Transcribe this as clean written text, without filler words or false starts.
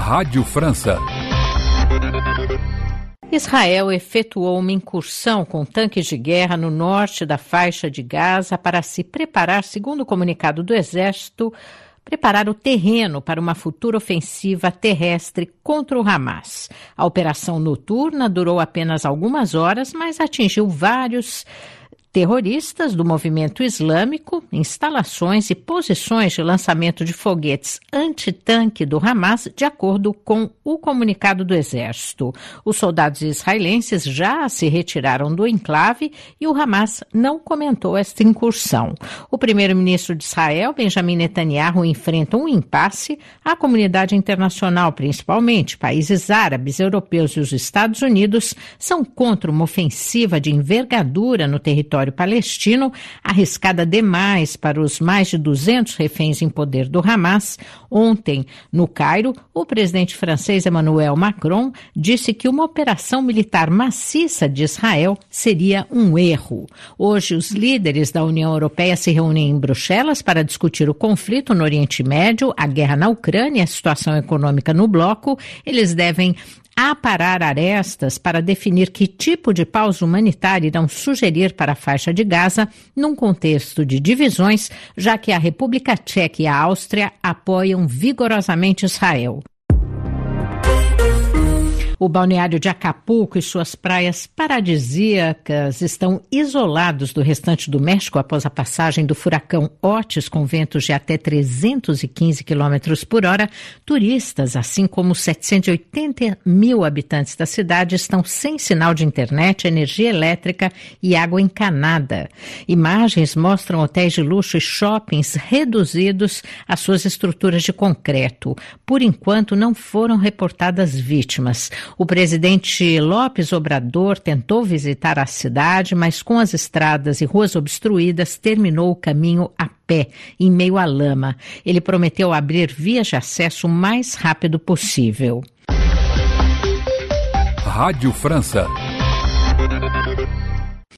Rádio França. Israel efetuou uma incursão com tanques de guerra no norte da faixa de Gaza para se preparar, segundo o comunicado do Exército, preparar o terreno para uma futura ofensiva terrestre contra o Hamas. A operação noturna durou apenas algumas horas, mas atingiu vários terroristas do movimento islâmico, instalações e posições de lançamento de foguetes antitanque do Hamas, de acordo com o comunicado do Exército. Os soldados israelenses já se retiraram do enclave e o Hamas não comentou esta incursão. O primeiro-ministro de Israel, Benjamin Netanyahu, enfrenta um impasse. A comunidade internacional, principalmente países árabes, europeus e os Estados Unidos, são contra uma ofensiva de envergadura no território palestino, arriscada demais para os mais de 200 reféns em poder do Hamas. Ontem, no Cairo, o presidente francês Emmanuel Macron disse que uma operação militar maciça de Israel seria um erro. Hoje, os líderes da União Europeia se reúnem em Bruxelas para discutir o conflito no Oriente Médio, a guerra na Ucrânia e a situação econômica no bloco. Eles devem aparar arestas para definir que tipo de pausa humanitária irão sugerir para a faixa de Gaza num contexto de divisões, já que a República Tcheca e a Áustria apoiam vigorosamente Israel. O balneário de Acapulco e suas praias paradisíacas estão isolados do restante do México após a passagem do furacão Otis, com ventos de até 315 km por hora. Turistas, assim como 780 mil habitantes da cidade, estão sem sinal de internet, energia elétrica e água encanada. Imagens mostram hotéis de luxo e shoppings reduzidos às suas estruturas de concreto. Por enquanto, não foram reportadas vítimas. O presidente López Obrador tentou visitar a cidade, mas com as estradas e ruas obstruídas, terminou o caminho a pé, em meio à lama. Ele prometeu abrir vias de acesso o mais rápido possível. Rádio França.